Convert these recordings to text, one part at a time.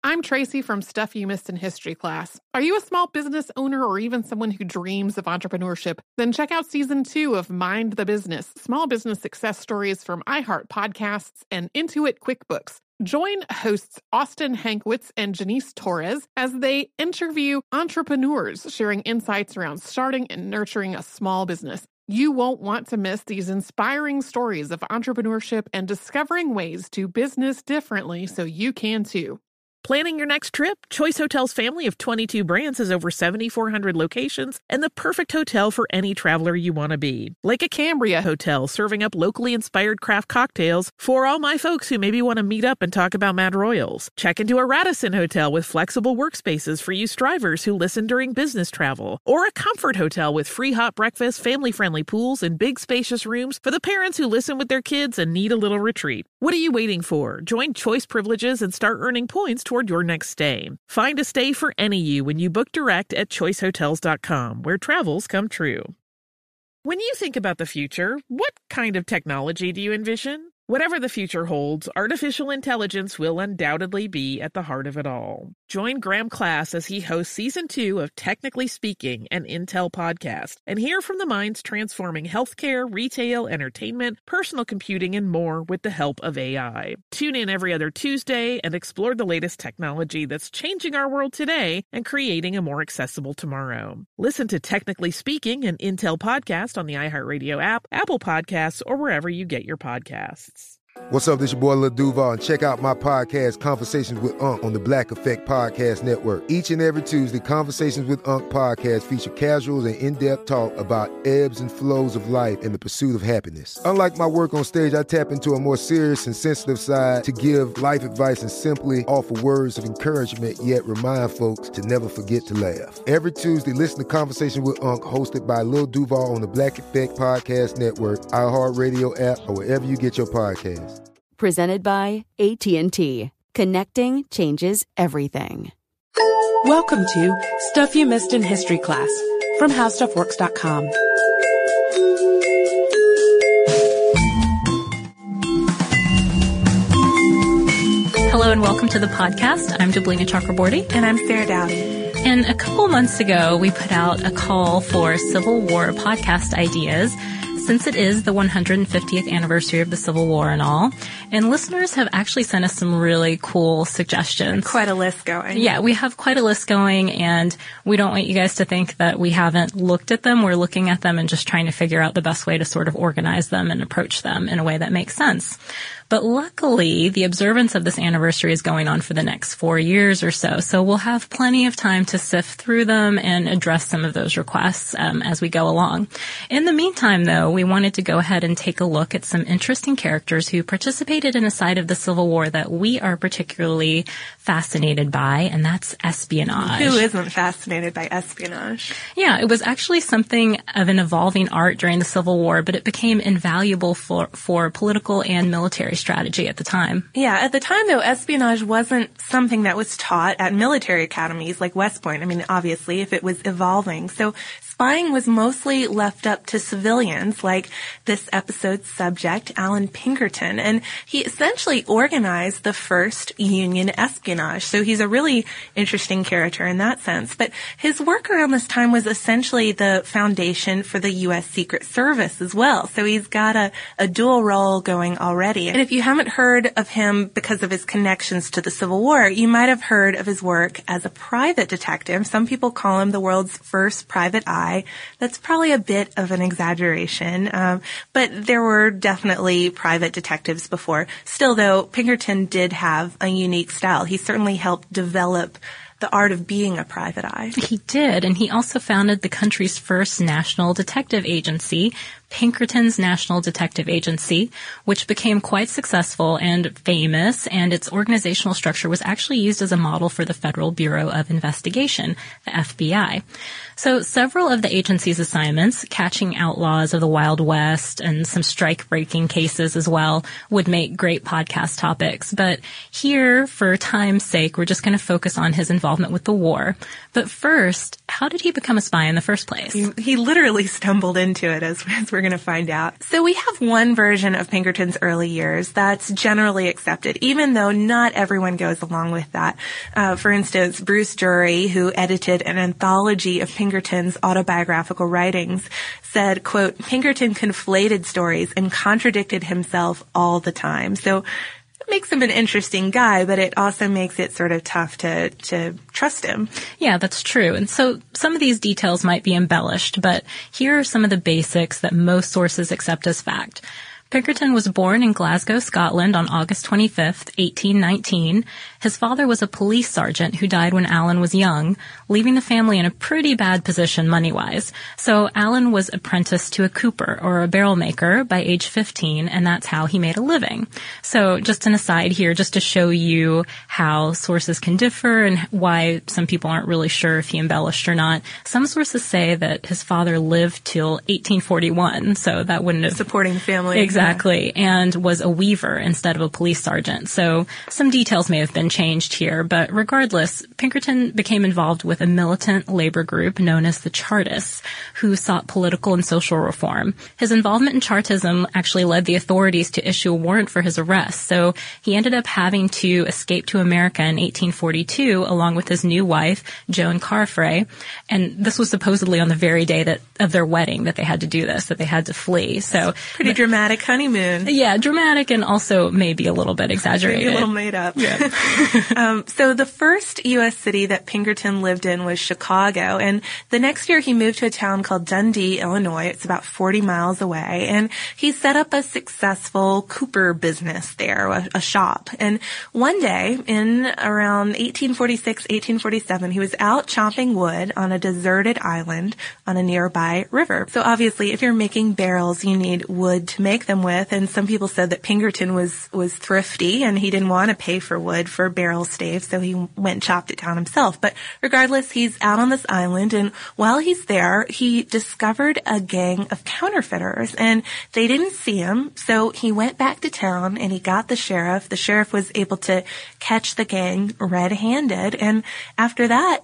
I'm Tracy from Stuff You Missed in History class. Are you a small business owner or even someone who dreams of entrepreneurship? Then check out Season 2 of Mind the Business, small business success stories from iHeart Podcasts and Intuit QuickBooks. Join hosts Austin Hankwitz and Janice Torres as they interview entrepreneurs sharing insights around starting and nurturing a small business. You won't want to miss these inspiring stories of entrepreneurship and discovering ways to business differently so you can too. Planning your next trip? Choice Hotels' family of 22 brands has over 7,400 locations and the perfect hotel for any traveler you want to be. Like a Cambria Hotel, serving up locally inspired craft cocktails for all my folks who maybe want to meet up and talk about Mad Royals. Check into a Radisson Hotel with flexible workspaces for you strivers who listen during business travel. Or a Comfort Hotel with free hot breakfast, family-friendly pools, and big spacious rooms for the parents who listen with their kids and need a little retreat. What are you waiting for? Join Choice Privileges and start earning points toward your next stay. Find a stay for any you when you book direct at choicehotels.com, where travels come true. When you think about the future, what kind of technology do you envision? Whatever the future holds, artificial intelligence will undoubtedly be at the heart of it all. Join Graham Class as he hosts Season 2 of Technically Speaking, an Intel podcast, and hear from the minds transforming healthcare, retail, entertainment, personal computing, and more with the help of AI. Tune in every other Tuesday and explore the latest technology that's changing our world today and creating a more accessible tomorrow. Listen to Technically Speaking, an Intel podcast on the iHeartRadio app, Apple Podcasts, or wherever you get your podcasts. What's up, this your boy Lil Duval, and check out my podcast, Conversations with Unc, on the Black Effect Podcast Network. Each and every Tuesday, Conversations with Unc podcast feature casual and in-depth talk about ebbs and flows of life and the pursuit of happiness. Unlike my work on stage, I tap into a more serious and sensitive side to give life advice and simply offer words of encouragement, yet remind folks to never forget to laugh. Every Tuesday, listen to Conversations with Unc, hosted by Lil Duval on the Black Effect Podcast Network, iHeartRadio app, or wherever you get your podcasts. Presented by AT&T. Connecting changes everything. Welcome to Stuff You Missed in History class from HowStuffWorks.com. Hello and welcome to the podcast. I'm Dublina Chakraborty. And I'm Sarah Dowdy. And a couple months ago, we put out a call for Civil War podcast ideas, since it is the 150th anniversary of the Civil War and all. And listeners have actually sent us some really cool suggestions. Quite a list going. Yeah, we have quite a list going, and we don't want you guys to think that we haven't looked at them. We're looking at them and just trying to figure out the best way to sort of organize them and approach them in a way that makes sense. But luckily, the observance of this anniversary is going on for the next 4 years or so. So we'll have plenty of time to sift through them and address some of those requests as we go along. In the meantime, though, we wanted to go ahead and take a look at some interesting characters who participated in a side of the Civil War that we are particularly fascinated by, and that's espionage. Who isn't fascinated by espionage? Yeah, it was actually something of an evolving art during the Civil War, but it became invaluable for political and military strategy at the time. Yeah, at the time, though, espionage wasn't something that was taught at military academies like West Point. I mean, obviously, if it was evolving. So spying was mostly left up to civilians, like this episode's subject, Alan Pinkerton. And he essentially organized the first Union espionage. So he's a really interesting character in that sense. But his work around this time was essentially the foundation for the U.S. Secret Service as well. So he's got a dual role going already. And if you haven't heard of him because of his connections to the Civil War, you might have heard of his work as a private detective. Some people call him the world's first private eye. That's probably a bit of an exaggeration, but there were definitely private detectives before. Still, though, Pinkerton did have a unique style. He certainly helped develop the art of being a private eye. He did, and he also founded the country's first national detective agency, Pinkerton's National Detective Agency, which became quite successful and famous, and its organizational structure was actually used as a model for the Federal Bureau of Investigation, the FBI. So several of the agency's assignments, catching outlaws of the Wild West and some strike-breaking cases as well, would make great podcast topics. But here, for time's sake, we're just going to focus on his involvement involvement with the war. But first, how did he become a spy in the first place? He literally stumbled into it, as we're going to find out. So we have one version of Pinkerton's early years that's generally accepted, even though not everyone goes along with that. For instance, Bruce Drury, who edited an anthology of Pinkerton's autobiographical writings, said, quote, Pinkerton conflated stories and contradicted himself all the time. So it makes him an interesting guy, but it also makes it sort of tough to trust him. Yeah, that's true. And so some of these details might be embellished, but here are some of the basics that most sources accept as fact. Pinkerton was born in Glasgow, Scotland on August 25th, 1819. His father was a police sergeant who died when Alan was young, leaving the family in a pretty bad position money-wise. So Alan was apprenticed to a cooper or a barrel maker by age 15, and that's how he made a living. So just an aside here, just to show you how sources can differ and why some people aren't really sure if he embellished or not. Some sources say that his father lived till 1841, so that wouldn't have... Supporting the family. Exactly, and was a weaver instead of a police sergeant. So some details may have been changed here, but regardless, Pinkerton became involved with a militant labor group known as the Chartists, who sought political and social reform. His involvement in Chartism actually led the authorities to issue a warrant for his arrest, so he ended up having to escape to America in 1842 along with his new wife, Joan Carfrae, and this was supposedly on the very day of their wedding that they had to do this, that they had to flee. So pretty dramatic honeymoon. Yeah, dramatic and also maybe a little bit exaggerated. Maybe a little made up. Yeah. So the first U.S. city that Pinkerton lived in was Chicago, and the next year he moved to a town called Dundee, Illinois. It's about 40 miles away, and he set up a successful cooper business there, a shop. And one day in around 1846, 1847, he was out chopping wood on a deserted island on a nearby river. So obviously, if you're making barrels, you need wood to make them with, and some people said that Pinkerton was thrifty and he didn't want to pay for wood for barrel staves, so he went and chopped it down himself. But regardless, he's out on this island, and while he's there, he discovered a gang of counterfeiters, and they didn't see him, so he went back to town and he got the sheriff. The sheriff was able to catch the gang red-handed, and after that,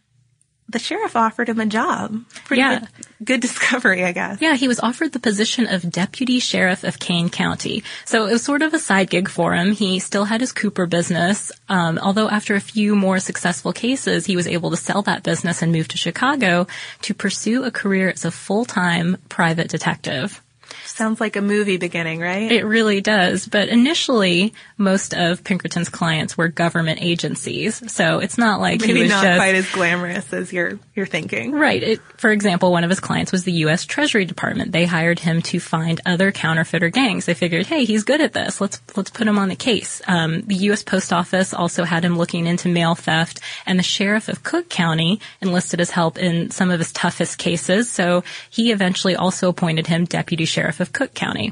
the sheriff offered him a job. Pretty good discovery, I guess. Yeah, he was offered the position of deputy sheriff of Kane County. So it was sort of a side gig for him. He still had his cooper business, although after a few more successful cases, he was able to sell that business and move to Chicago to pursue a career as a full-time private detective. Sounds like a movie beginning, right? It really does. But initially, most of Pinkerton's clients were government agencies. So it's not like maybe he was not quite as glamorous as you're thinking. Right. For example, one of his clients was the U.S. Treasury Department. They hired him to find other counterfeiter gangs. They figured, hey, he's good at this. Let's put him on the case. The U.S. Post Office also had him looking into mail theft, and the sheriff of Cook County enlisted his help in some of his toughest cases. So he eventually also appointed him deputy sheriff of Cook County.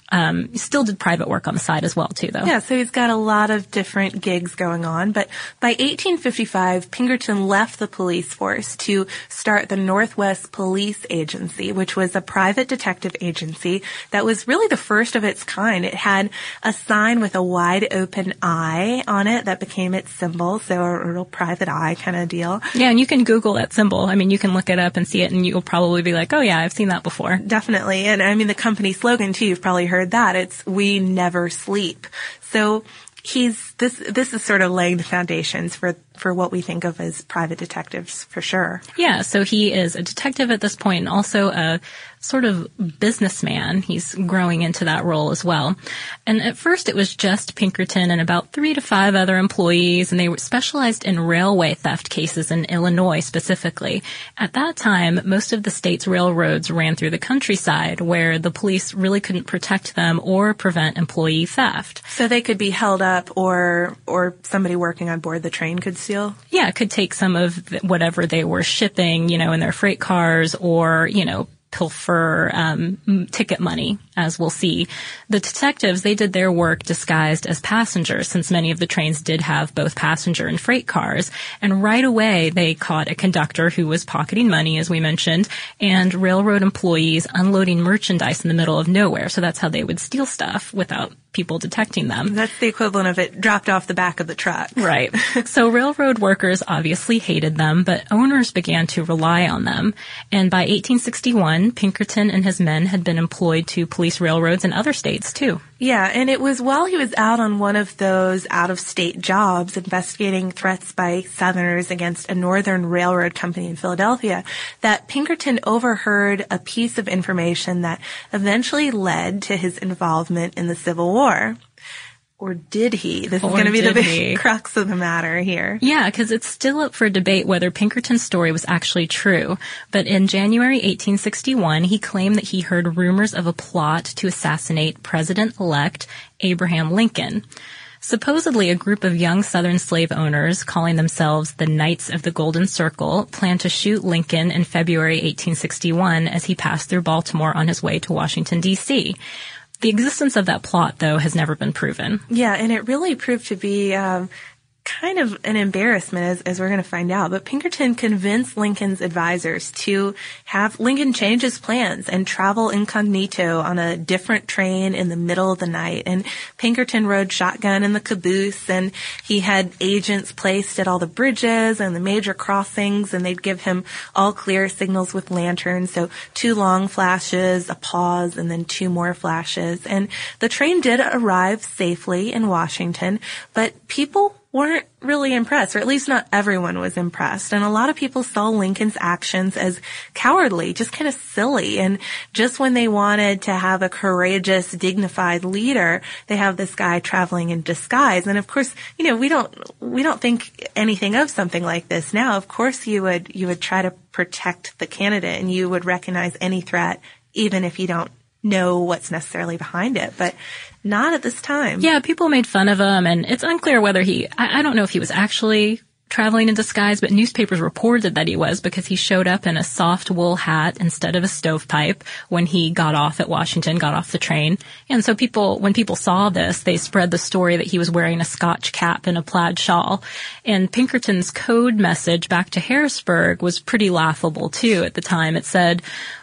He still did private work on the side as well, too, though. Yeah, so he's got a lot of different gigs going on. But by 1855, Pinkerton left the police force to start the Northwest Police Agency, which was a private detective agency that was really the first of its kind. It had a sign with a wide open eye on it that became its symbol, so a real private eye kind of deal. Yeah, and you can Google that symbol. I mean, you can look it up and see it, and you'll probably be like, oh, yeah, I've seen that before. Definitely. And I mean, the company slogan, too, you've probably heard that. It's "We never sleep." So this is sort of laying the foundations for what we think of as private detectives, for sure. Yeah, so he is a detective at this point and also a sort of businessman. He's growing into that role as well. And at first it was just Pinkerton and about 3 to 5 other employees, and they were specialized in railway theft cases in Illinois specifically. At that time, most of the state's railroads ran through the countryside where the police really couldn't protect them or prevent employee theft. So they could be held up or somebody working on board the train could steal? Yeah, it could take some of whatever they were shipping, in their freight cars or, pilfer ticket money, as we'll see. The detectives, they did their work disguised as passengers, since many of the trains did have both passenger and freight cars. And right away, they caught a conductor who was pocketing money, as we mentioned, and railroad employees unloading merchandise in the middle of nowhere. So that's how they would steal stuff without people detecting them. That's the equivalent of it dropped off the back of the truck. Right. So railroad workers obviously hated them, but owners began to rely on them. And by 1861, Pinkerton and his men had been employed to police railroads in other states, too. Yeah, and it was while he was out on one of those out-of-state jobs investigating threats by Southerners against a Northern Railroad company in Philadelphia that Pinkerton overheard a piece of information that eventually led to his involvement in the Civil War. Or did he? This is going to be the big crux of the matter here. Yeah, because it's still up for debate whether Pinkerton's story was actually true. But in January 1861, he claimed that he heard rumors of a plot to assassinate President-elect Abraham Lincoln. Supposedly, a group of young Southern slave owners, calling themselves the Knights of the Golden Circle, planned to shoot Lincoln in February 1861 as he passed through Baltimore on his way to Washington, D.C. The existence of that plot, though, has never been proven. Yeah, and it really proved to be kind of an embarrassment, as we're going to find out. But Pinkerton convinced Lincoln's advisors to have Lincoln change his plans and travel incognito on a different train in the middle of the night. And Pinkerton rode shotgun in the caboose, and he had agents placed at all the bridges and the major crossings, and they'd give him all clear signals with lanterns. So 2 long flashes, a pause, and then 2 more flashes. And the train did arrive safely in Washington, but people weren't really impressed, or at least not everyone was impressed. And a lot of people saw Lincoln's actions as cowardly, just kind of silly. And just when they wanted to have a courageous, dignified leader, they have this guy traveling in disguise. And of course, you know, we don't think anything of something like this now. Of course, you would try to protect the candidate, and you would recognize any threat, even if you don't know what's necessarily behind it. But not at this time. Yeah, people made fun of him, and it's unclear whether I don't know if he was actually traveling in disguise, but newspapers reported that he was, because he showed up in a soft wool hat instead of a stovepipe when he got off at Washington, got off the train. And so when people saw this, they spread the story that he was wearing a Scotch cap and a plaid shawl. And Pinkerton's code message back to Harrisburg was pretty laughable, too, at the time. It said,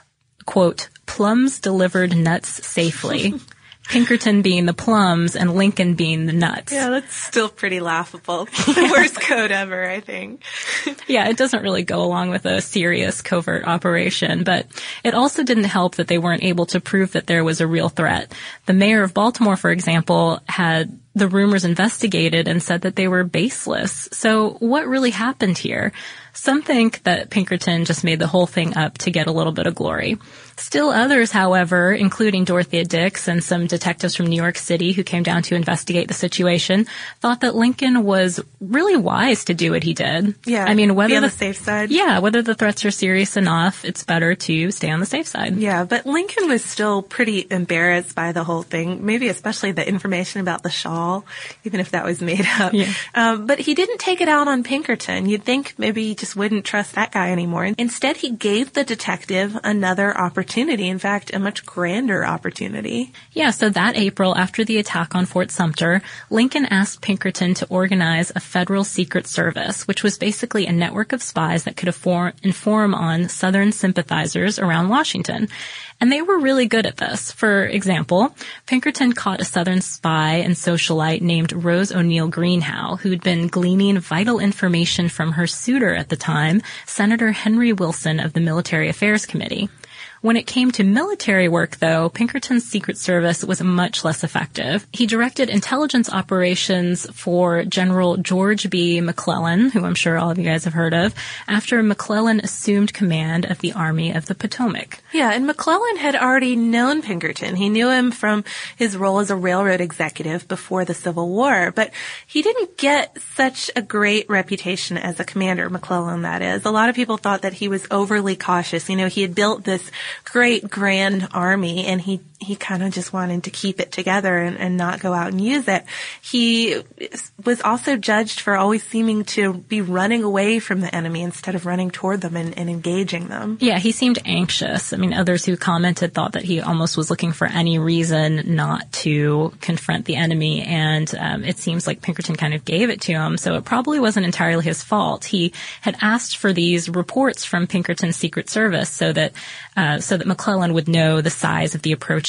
quote, "Plums delivered nuts safely." Pinkerton being the plums and Lincoln being the nuts. Yeah, that's still pretty laughable. The worst code ever, I think. Yeah, it doesn't really go along with a serious covert operation, but it also didn't help that they weren't able to prove that there was a real threat. The mayor of Baltimore, for example, had the rumors investigated and said that they were baseless. So what really happened here? Some think that Pinkerton just made the whole thing up to get a little bit of glory. Still others, however, including Dorothea Dix and some detectives from New York City who came down to investigate the situation, thought that Lincoln was really wise to do what he did. Yeah, I mean, be on the safe side. Yeah, whether the threats are serious enough, it's better to stay on the safe side. Yeah, but Lincoln was still pretty embarrassed by the whole thing, maybe especially the information about the shawl, even if that was made up. Yeah. But he didn't take it out on Pinkerton. You'd think maybe he just wouldn't trust that guy anymore. Instead, he gave the detective another opportunity. In fact, a much grander opportunity. Yeah, so that April, after the attack on Fort Sumter, Lincoln asked Pinkerton to organize a federal secret service, which was basically a network of spies that could inform on Southern sympathizers around Washington. And they were really good at this. For example, Pinkerton caught a Southern spy and socialite named Rose O'Neal Greenhow, who'd been gleaning vital information from her suitor at the time, Senator Henry Wilson of the Military Affairs Committee. When it came to military work, though, Pinkerton's Secret Service was much less effective. He directed intelligence operations for General George B. McClellan, who I'm sure all of you guys have heard of, after McClellan assumed command of the Army of the Potomac. Yeah, and McClellan had already known Pinkerton. He knew him from his role as a railroad executive before the Civil War, but he didn't get such a great reputation as a commander, McClellan, that is. A lot of people thought that he was overly cautious. You know, he had built this great grand army, and he kind of just wanted to keep it together and not go out and use it. He was also judged for always seeming to be running away from the enemy instead of running toward them and engaging them. Yeah, he seemed anxious. I mean, others who commented thought that he almost was looking for any reason not to confront the enemy, and it seems like Pinkerton kind of gave it to him, so it probably wasn't entirely his fault. He had asked for these reports from Pinkerton's Secret Service so that McClellan would know the size of the approaching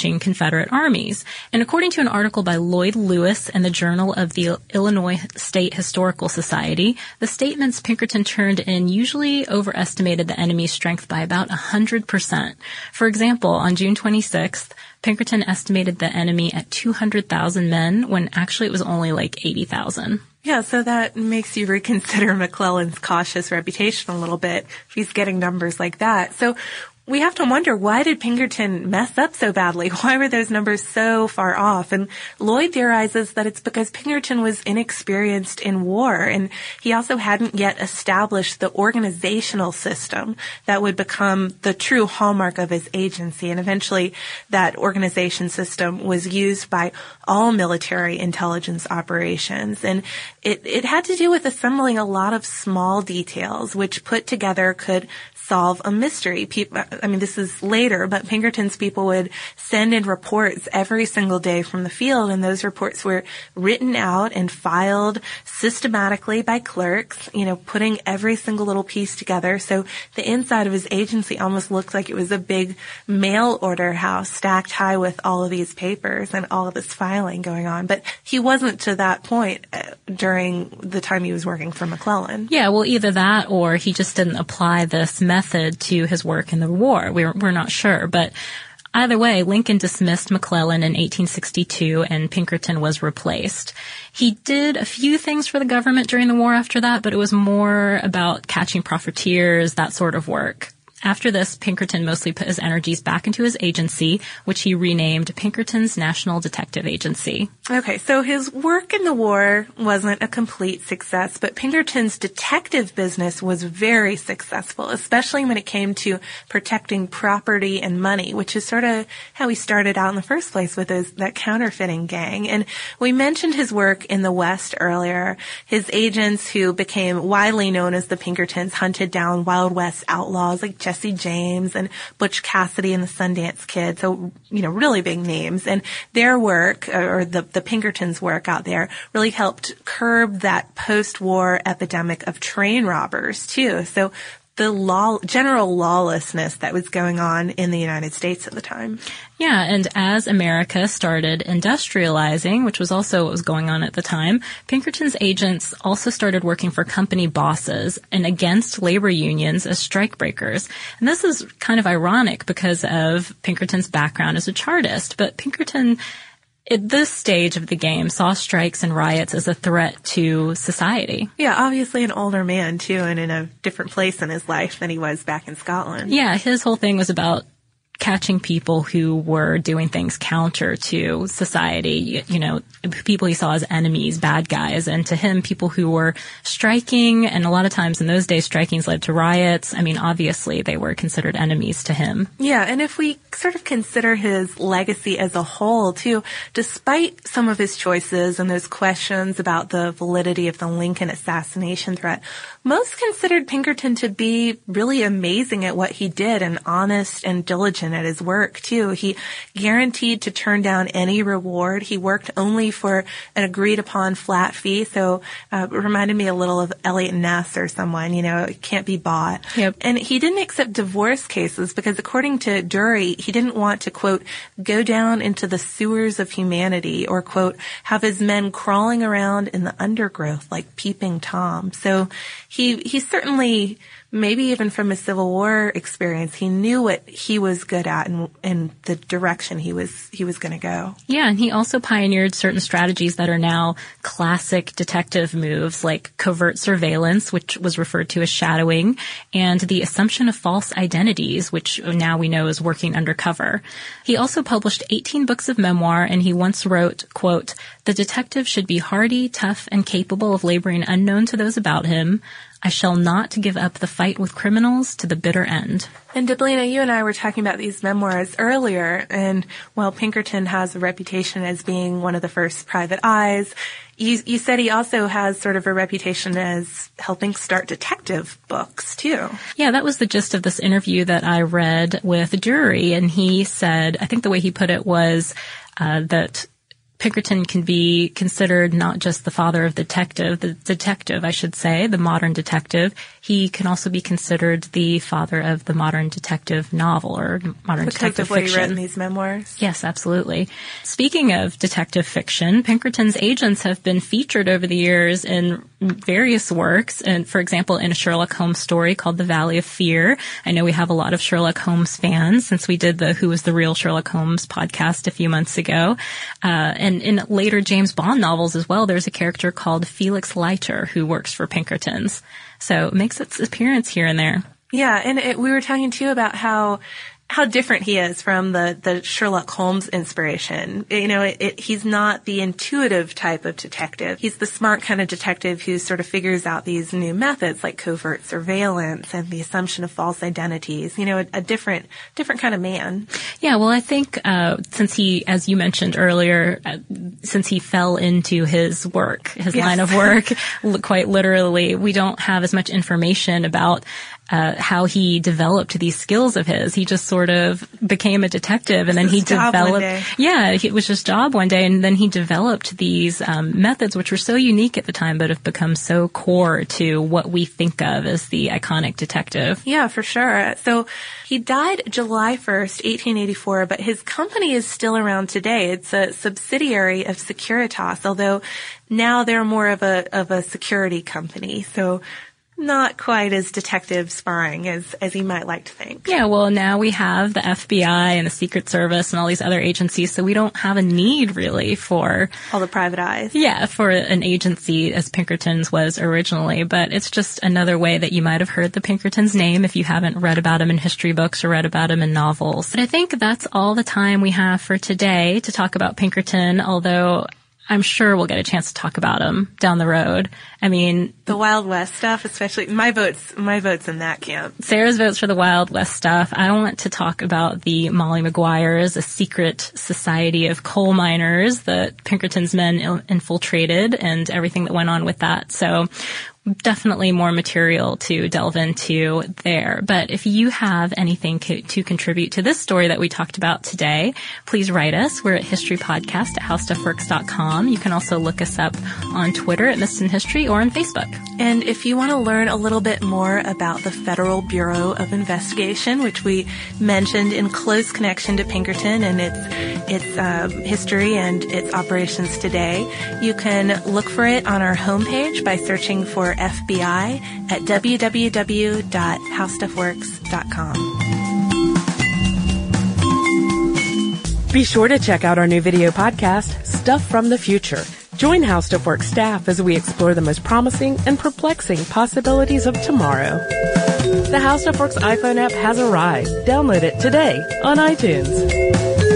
approaching Confederate armies. And according to an article by Lloyd Lewis in the Journal of the Illinois State Historical Society, the statements Pinkerton turned in usually overestimated the enemy's strength by about 100%. For example, on June 26th, Pinkerton estimated the enemy at 200,000 men when actually it was only like 80,000. Yeah, so that makes you reconsider McClellan's cautious reputation a little bit if he's getting numbers like that. So we have to wonder, why did Pinkerton mess up so badly? Why were those numbers so far off? And Lloyd theorizes that it's because Pinkerton was inexperienced in war, and he also hadn't yet established the organizational system that would become the true hallmark of his agency. And eventually that organization system was used by all military intelligence operations. And it had to do with assembling a lot of small details, which put together could solve a mystery. This is later, but Pinkerton's people would send in reports every single day from the field, and those reports were written out and filed systematically by clerks, putting every single little piece together. So the inside of his agency almost looked like it was a big mail order house stacked high with all of these papers and all of this filing going on. But he wasn't to that point during the time he was working for McClellan. Yeah, well, either that or he just didn't apply this method to his work in the war. We're not sure, but either way, Lincoln dismissed McClellan in 1862 and Pinkerton was replaced. He did a few things for the government during the war after that, but it was more about catching profiteers, that sort of work. After this, Pinkerton mostly put his energies back into his agency, which he renamed Pinkerton's National Detective Agency. Okay, so his work in the war wasn't a complete success, but Pinkerton's detective business was very successful, especially when it came to protecting property and money, which is sort of how he started out in the first place with that counterfeiting gang. And we mentioned his work in the West earlier. His agents, who became widely known as the Pinkertons, hunted down Wild West outlaws like Jesse James and Butch Cassidy and the Sundance Kid. So, really big names. And their work, or the Pinkertons' work out there, really helped curb that post-war epidemic of train robbers, too. So the general lawlessness that was going on in the United States at the time. Yeah, and as America started industrializing, which was also what was going on at the time, Pinkerton's agents also started working for company bosses and against labor unions as strikebreakers. And this is kind of ironic because of Pinkerton's background as a chartist, but Pinkerton at this stage of the game saw strikes and riots as a threat to society. Yeah, obviously an older man, too, and in a different place in his life than he was back in Scotland. Yeah, his whole thing was about catching people who were doing things counter to society, people he saw as enemies, bad guys, and to him, people who were striking, and a lot of times in those days, strikings led to riots. Obviously, they were considered enemies to him. Yeah, and if we sort of consider his legacy as a whole, too, despite some of his choices and those questions about the validity of the Lincoln assassination threat, most considered Pinkerton to be really amazing at what he did and honest and diligent at his work, too. He guaranteed to turn down any reward. He worked only for an agreed-upon flat fee, so it reminded me a little of Eliot Ness or someone, it can't be bought. Yep. And he didn't accept divorce cases because, according to Dury, he didn't want to, quote, go down into the sewers of humanity or, quote, have his men crawling around in the undergrowth like Peeping Tom. So he certainly, maybe even from his Civil War experience, he knew what he was good at and the direction he was going to go. Yeah, and he also pioneered certain strategies that are now classic detective moves, like covert surveillance, which was referred to as shadowing, and the assumption of false identities, which now we know is working undercover. He also published 18 books of memoir, and he once wrote, quote, "The detective should be hardy, tough, and capable of laboring unknown to those about him. I shall not give up the fight with criminals to the bitter end." And Deblina, you and I were talking about these memoirs earlier, and while Pinkerton has a reputation as being one of the first private eyes, you said he also has sort of a reputation as helping start detective books, too. Yeah, that was the gist of this interview that I read with Dury, and he said, I think the way he put it was that Pinkerton can be considered not just the father of the detective, I should say, the modern detective. He can also be considered the father of the modern detective novel or modern detective fiction. Because of what he wrote in these memoirs? Yes, absolutely. Speaking of detective fiction, Pinkerton's agents have been featured over the years in various works, and for example, in a Sherlock Holmes story called The Valley of Fear. I know we have a lot of Sherlock Holmes fans since we did the Who Was the Real Sherlock Holmes podcast a few months ago. And in later James Bond novels as well, there's a character called Felix Leiter who works for Pinkerton's. So it makes its appearance here and there. Yeah, and we were talking too about how different he is from the Sherlock Holmes inspiration. You know, he's not the intuitive type of detective. He's the smart kind of detective who sort of figures out these new methods like covert surveillance and the assumption of false identities. You know, a different kind of man. Yeah, well, I think since he, as you mentioned earlier, since he fell into his work, his line of work, quite literally, we don't have as much information about how he developed these skills of his. He just sort of became a detective, and then he developed. Yeah, it was his job one day, and then he developed these methods, which were so unique at the time, but have become so core to what we think of as the iconic detective. Yeah, for sure. So he died July 1st, 1884, but his company is still around today. It's a subsidiary of Securitas, although now they're more of a security company. So not quite as detective spying as you might like to think. Yeah, well, now we have the FBI and the Secret Service and all these other agencies, so we don't have a need really for all the private eyes. Yeah, for an agency as Pinkerton's was originally, but it's just another way that you might have heard the Pinkerton's name if you haven't read about him in history books or read about him in novels. But I think that's all the time we have for today to talk about Pinkerton, although I'm sure we'll get a chance to talk about him down the road. I mean, the Wild West stuff, especially my vote's in that camp. Sarah's votes for the Wild West stuff. I want to talk about the Molly Maguires, a secret society of coal miners that Pinkerton's men infiltrated and everything that went on with that. So definitely more material to delve into there. But if you have anything to contribute to this story that we talked about today, please write us. We're at historypodcast@howstuffworks.com. You can also look us up on Twitter at Missed in History or on Facebook. And if you want to learn a little bit more about the Federal Bureau of Investigation, which we mentioned in close connection to Pinkerton and its history and its operations today, you can look for it on our homepage by searching for FBI at www.howstuffworks.com. Be sure to check out our new video podcast, Stuff from the Future. Join How Stuff Works staff as we explore the most promising and perplexing possibilities of tomorrow. The How Stuff Works iPhone app has arrived. Download it today on iTunes.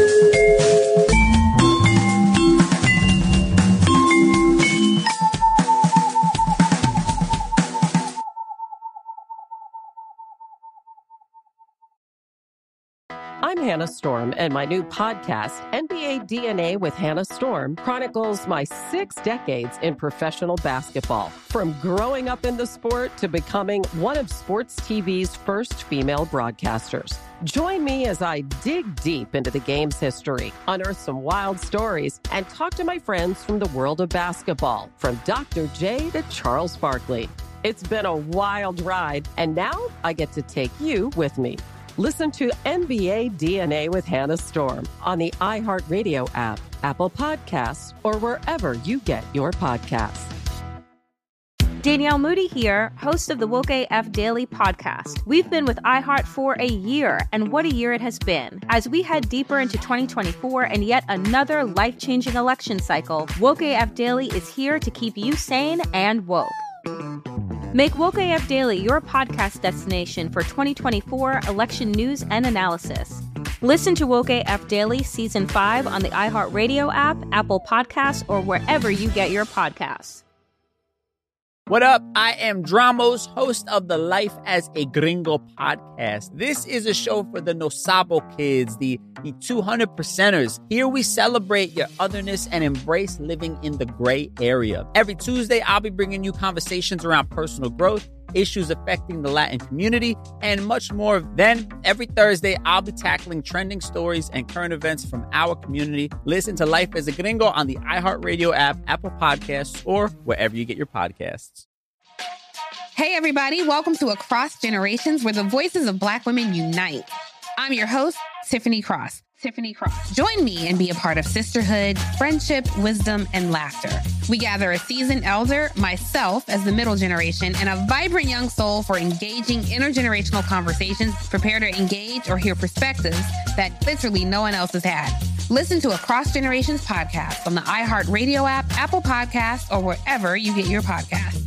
I'm Hannah Storm, and my new podcast, NBA DNA with Hannah Storm, chronicles my 6 decades in professional basketball. From growing up in the sport to becoming one of sports TV's first female broadcasters. Join me as I dig deep into the game's history, unearth some wild stories, and talk to my friends from the world of basketball, from Dr. J to Charles Barkley. It's been a wild ride, and now I get to take you with me. Listen to NBA DNA with Hannah Storm on the iHeartRadio app, Apple Podcasts, or wherever you get your podcasts. Danielle Moody here, host of the Woke AF Daily podcast. We've been with iHeart for a year, and what a year it has been. As we head deeper into 2024 and yet another life-changing election cycle, Woke AF Daily is here to keep you sane and woke. Make Woke AF Daily your podcast destination for 2024 election news and analysis. Listen to Woke AF Daily Season 5 on the iHeartRadio app, Apple Podcasts, or wherever you get your podcasts. What up? I am Dramos, host of the Life as a Gringo podcast. This is a show for the No Sabo kids, the 200%ers. Here we celebrate your otherness and embrace living in the gray area. Every Tuesday, I'll be bringing you conversations around personal growth, issues affecting the Latin community, and much more. Then, every Thursday, I'll be tackling trending stories and current events from our community. Listen to Life as a Gringo on the iHeartRadio app, Apple Podcasts, or wherever you get your podcasts. Hey, everybody. Welcome to Across Generations, where the voices of Black women unite. I'm your host, Tiffany Cross. Join me and be a part of sisterhood, friendship, wisdom, and laughter. We gather a seasoned elder, myself as the middle generation, and a vibrant young soul for engaging intergenerational conversations, prepare to engage or hear perspectives that literally no one else has had. Listen to Across Generations podcast on the iHeartRadio app, Apple Podcasts, or wherever you get your podcasts.